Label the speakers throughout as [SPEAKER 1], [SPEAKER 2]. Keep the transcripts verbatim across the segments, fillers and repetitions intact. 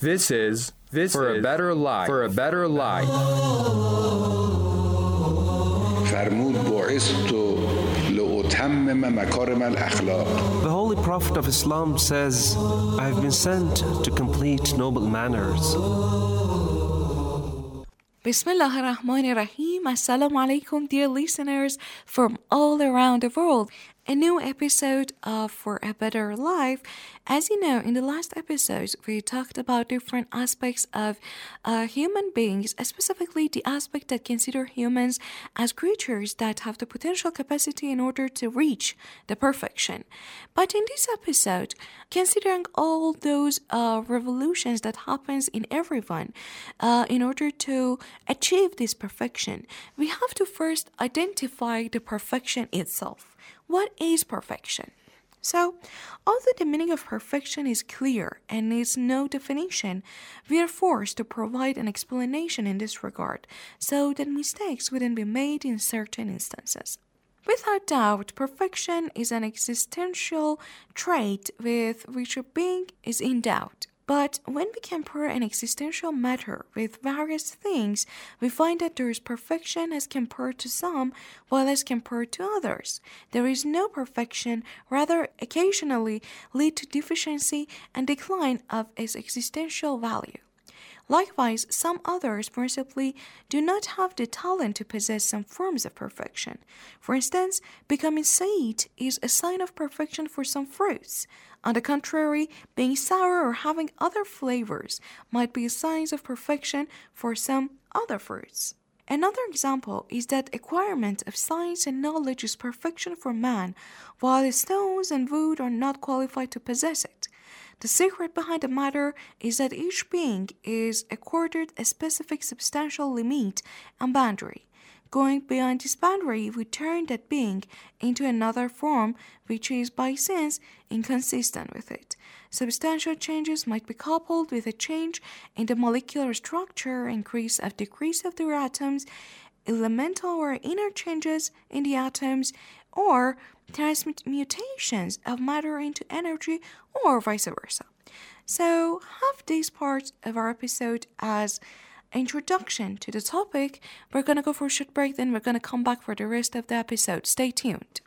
[SPEAKER 1] This is this for is a better life. For a better life.
[SPEAKER 2] فرمود بعثت لأتمم مكارم الأخلاق.
[SPEAKER 3] The Holy Prophet of Islam says, I have been sent to complete noble manners.
[SPEAKER 4] Bismillah ar-Rahman ar-Rahim. Assalamu alaikum, dear listeners from all around the world. A new episode of For a Better Life. As you know, in the last episodes, we talked about different aspects of uh, human beings, specifically the aspect that consider humans as creatures that have the potential capacity in order to reach the perfection. But in this episode, considering all those uh, revolutions that happens in everyone uh, in order to achieve this perfection, we have to first identify the perfection itself. What is perfection? So, although the meaning of perfection is clear and needs no definition, we are forced to provide an explanation in this regard so that mistakes wouldn't be made in certain instances. Without doubt, perfection is an existential trait with which a being is endowed. But when we compare an existential matter with various things, we find that there is perfection as compared to some, while as compared to others. There is no perfection, rather occasionally lead to deficiency and decline of its existential value. Likewise, some others principally do not have the talent to possess some forms of perfection. For instance, becoming sweet is a sign of perfection for some fruits. On the contrary, being sour or having other flavors might be signs of perfection for some other fruits. Another example is that acquirement of science and knowledge is perfection for man, while stones and wood are not qualified to possess it. The secret behind the matter is that each being is accorded a specific substantial limit and boundary. Going beyond this boundary would turn that being into another form which is by sense inconsistent with it. Substantial changes might be coupled with a change in the molecular structure, increase or decrease of the atoms, elemental or inner changes in the atoms, or transmutations of matter into energy, or vice versa. So, have this part of our episode as introduction to the topic. We're going to go for a short break, then we're going to come back for the rest of the episode. Stay tuned.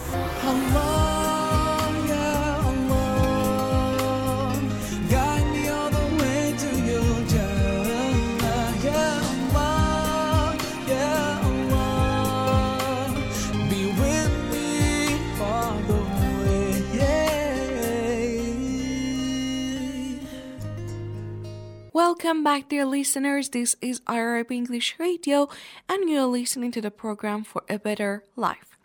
[SPEAKER 4] Welcome back, dear listeners. This is Arab English Radio, and you're listening to the program For a Better Life.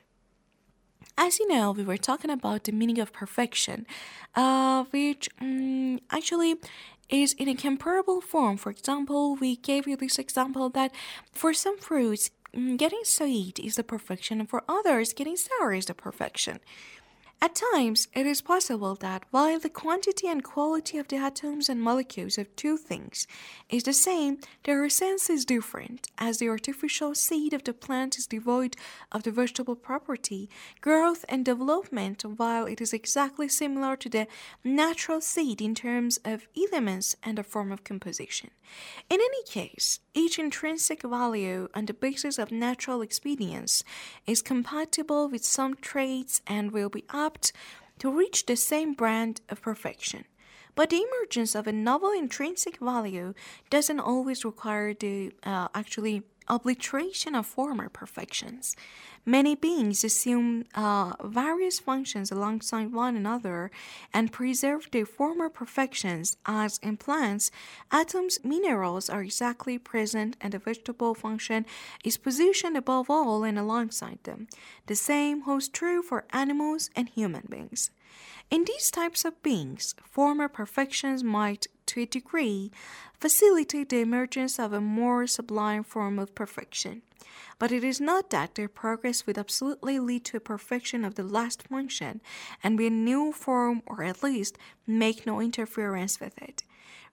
[SPEAKER 4] As you know, we were talking about the meaning of perfection, uh, which um, actually is in a comparable form. For example, we gave you this example that for some fruits, getting sweet is the perfection, and for others, getting sour is the perfection. At times, it is possible that while the quantity and quality of the atoms and molecules of two things is the same, their essence is different. As the artificial seed of the plant is devoid of the vegetable property, growth and development, while it is exactly similar to the natural seed in terms of elements and the form of composition. In any case, each intrinsic value on the basis of natural experience is compatible with some traits and will be apt to reach the same brand of perfection. But the emergence of a novel intrinsic value doesn't always require the uh, actually obliteration of former perfections. Many beings assume uh, various functions alongside one another and preserve their former perfections, as in plants, atoms, minerals are exactly present and the vegetable function is positioned above all and alongside them. The same holds true for animals and human beings. In these types of beings, former perfections might, to a degree, facilitate the emergence of a more sublime form of perfection. But it is not that their progress would absolutely lead to a perfection of the last function and be a new form, or at least make no interference with it.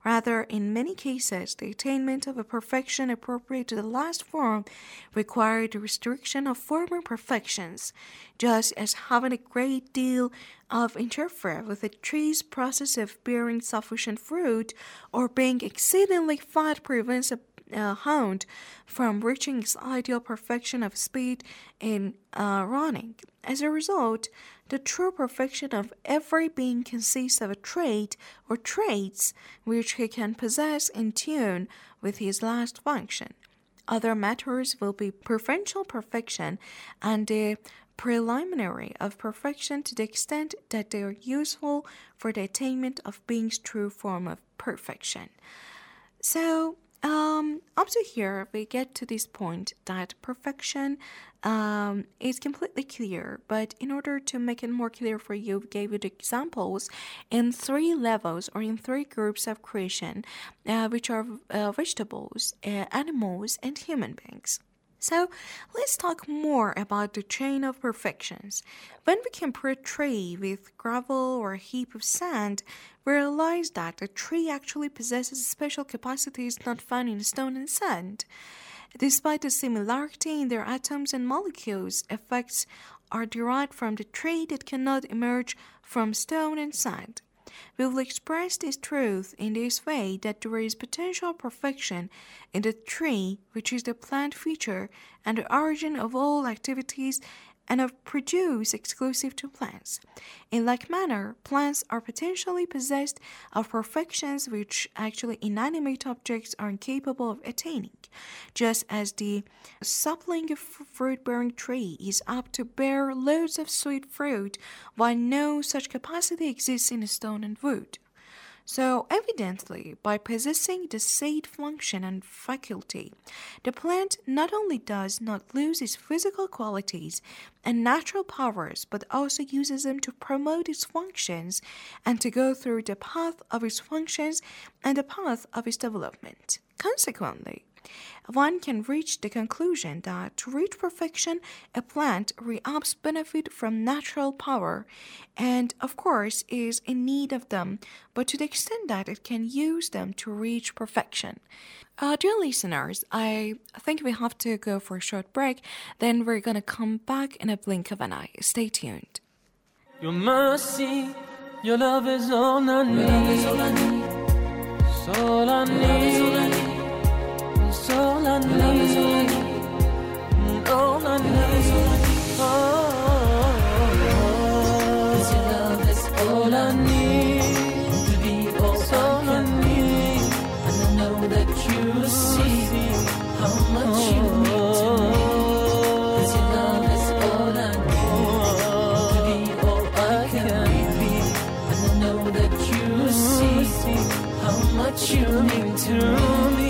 [SPEAKER 4] Rather, in many cases, the attainment of a perfection appropriate to the last form required the restriction of former perfections, just as having a great deal of interfere with a tree's process of bearing sufficient fruit, or being exceedingly fat prevents a uh, hound from reaching its ideal perfection of speed in uh, running. As a result, the true perfection of every being consists of a trait or traits which he can possess in tune with his last function. Other matters will be preferential perfection and the preliminary of perfection to the extent that they are useful for the attainment of being's true form of perfection. So, Um, up to here, we get to this point that perfection um, is completely clear, but in order to make it more clear for you, we gave you the examples in three levels or in three groups of creation, uh, which are uh, vegetables, uh, animals, and human beings. So let's talk more about the chain of perfections. When we compare a tree with gravel or a heap of sand, we realize that a tree actually possesses special capacities not found in stone and sand. Despite the similarity in their atoms and molecules, effects are derived from the tree that cannot emerge from stone and sand. We will express this truth in this way, that there is potential perfection in the tree, which is the plant feature and the origin of all activities and of produce exclusive to plants. In like manner, plants are potentially possessed of perfections which actually inanimate objects are incapable of attaining, just as the sapling of a fruit-bearing tree is apt to bear loads of sweet fruit, while no such capacity exists in stone and wood. So, evidently, by possessing the seed function and faculty, the plant not only does not lose its physical qualities and natural powers, but also uses them to promote its functions and to go through the path of its functions and the path of its development. Consequently, one can reach the conclusion that to reach perfection, a plant reaps benefit from natural power and, of course, is in need of them, but to the extent that it can use them to reach perfection. Uh, dear listeners, I think we have to go for a short break, then we're going to come back in a blink of an eye. Stay tuned.
[SPEAKER 5] Your mercy, your love is all I need. All I need. It's all I need. It's all I need, and all I need, oh, cause your love is all I need, to be all I need, and I know that you see how much you mean to me, cause your love is all I need, to be all I can be, and I know that you see how much you mean to me.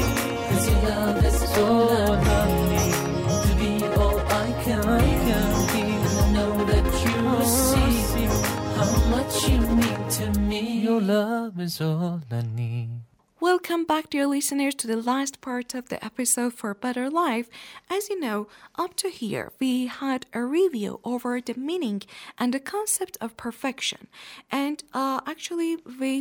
[SPEAKER 5] Love is all I need, to be all I can, can be, and I know that you see how much you mean to me. Your love is all I need.
[SPEAKER 4] Welcome back, dear listeners, to the last part of the episode for Better Life. As you know, up to here, we had a review over the meaning and the concept of perfection. And uh, actually, we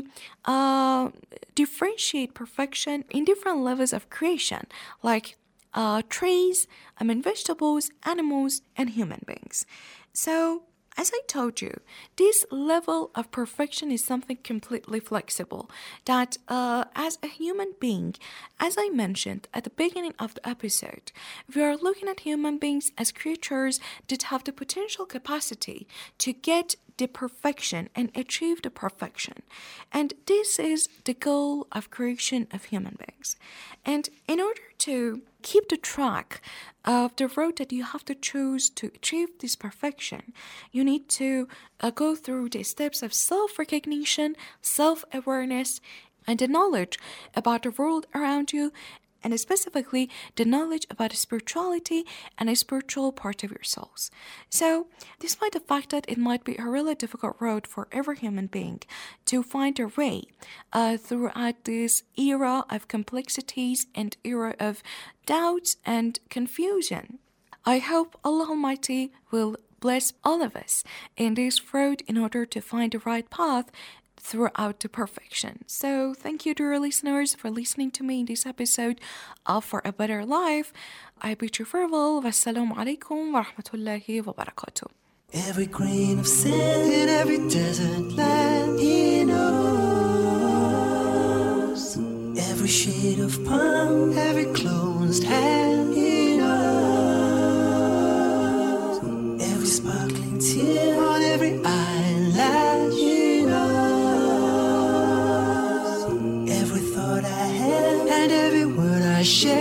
[SPEAKER 4] uh, differentiate perfection in different levels of creation, like uh, trees, I mean vegetables, animals, and human beings. So, as I told you, this level of perfection is something completely flexible, that uh, as a human being, as I mentioned at the beginning of the episode, we are looking at human beings as creatures that have the potential capacity to get the perfection and achieve the perfection. And this is the goal of creation of human beings. And in order to keep the track of the road that you have to choose to achieve this perfection, you need to uh, go through the steps of self-recognition, self-awareness, and the knowledge about the world around you, and specifically the knowledge about the spirituality and a spiritual part of your souls. So, despite the fact that it might be a really difficult road for every human being to find their way uh, throughout this era of complexities and era of doubts and confusion, I hope Allah Almighty will bless all of us in this road in order to find the right path throughout to perfection. So thank you, dear listeners, for listening to me in this episode of For a Better Life. I bid you farewell. Wassalamu alaikum wa rahmatullahi wa barakatuh.
[SPEAKER 6] Every grain of sand in every desert land, He knows. Every shade of palm, every closed hand, He knows. Every sparkling tear on every eyelash, He knows. Every thought I have and every word I share,